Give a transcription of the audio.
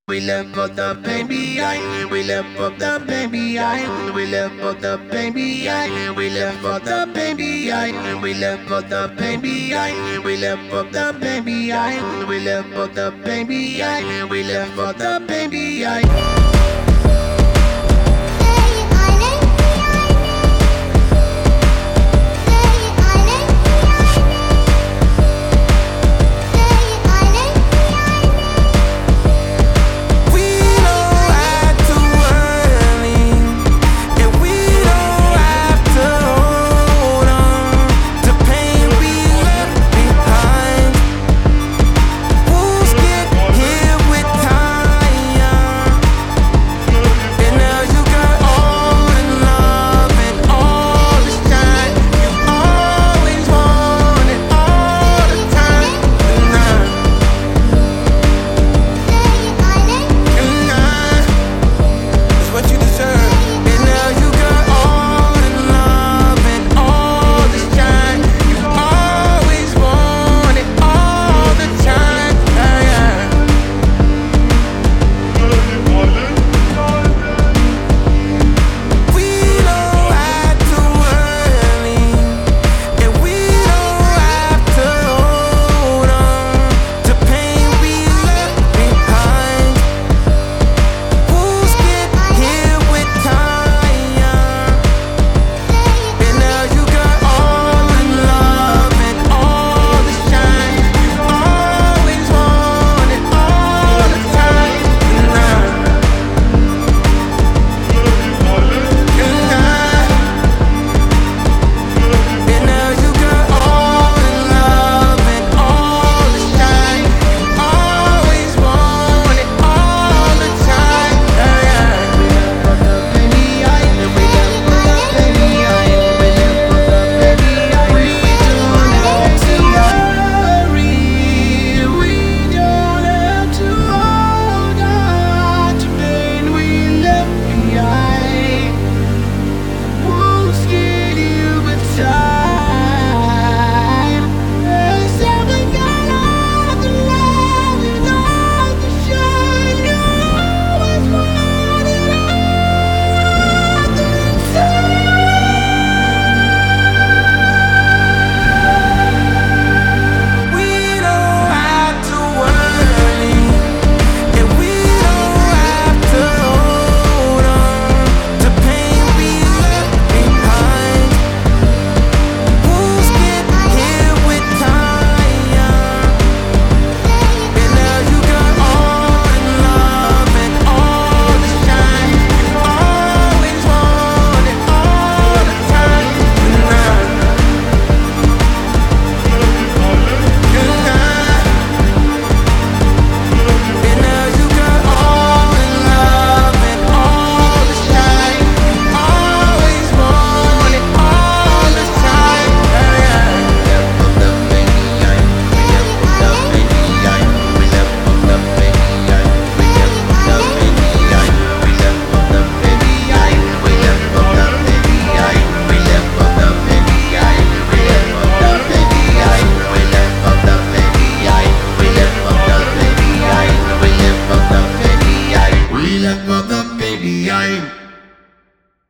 We left for the baby island. We left for the baby island. We left for the baby island. We left for the baby island. We left for the baby island. We left for the baby island. We left for the baby island. We left for the baby